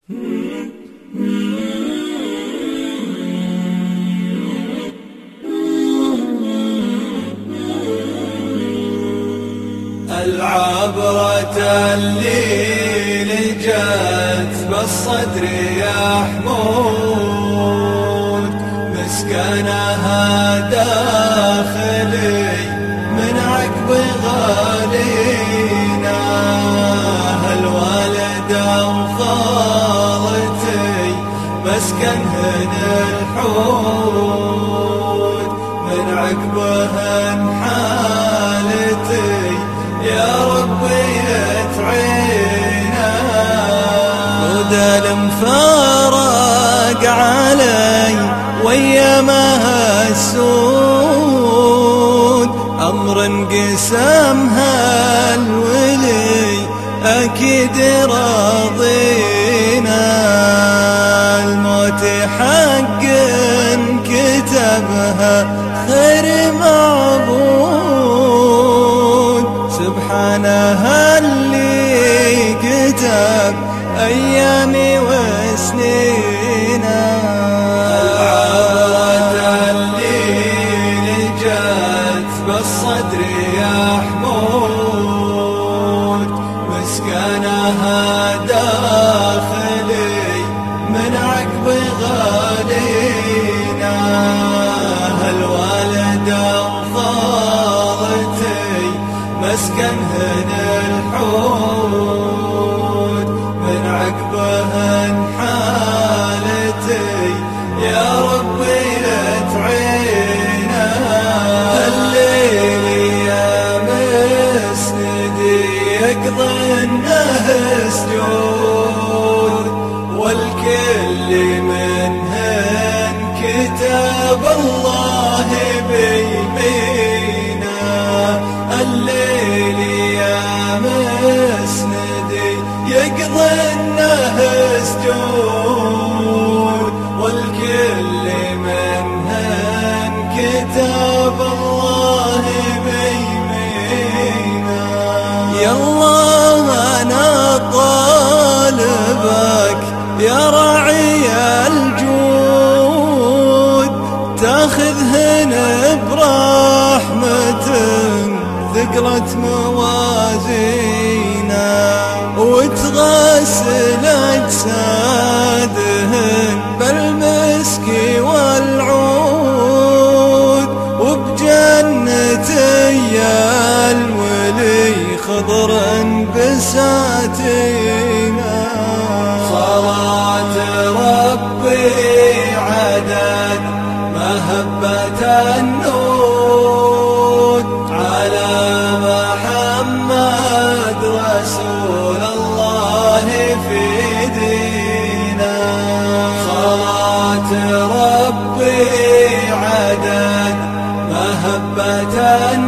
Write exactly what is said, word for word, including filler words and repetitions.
العبرة اللي لجت بالصدر يا حمود مسكنها داخلي من عقب غالينا الوالدة وخالتي مسكنهن الحود من عقبهن حالتي يا ربي يتعينا وذا المفارق علي ويامها السود أمر انقسمها الولي أكيد راضينا الموت حق كتبها خير معبود سبحانها اللي كتب أيامي وسنينا العبرة اللي لجت بالصدر يا حمود مسكنها داخلي من عقب غالينا الوالدة وخالتي مسكنهن الحود من عقبهن حالتي يا ربي يتعينا الليل يا مسندي يقضي النهر سجود والكل منهن كتاب الله بيمينا الليل يا مسندي يقضي النهر سجود والكل منهن كتاب الله بيمينا يا الله أنا طالبك يا راعي الجود تاخذهن برحمة ثقلت موازينا وتغسل أجسادهن بالمسك والعود وبجنتي يا الولي خضر بساتينا صلاة ربي عدد مهبة النور على محمد رسول الله في دينا صلاة ربي عدد مهبة النور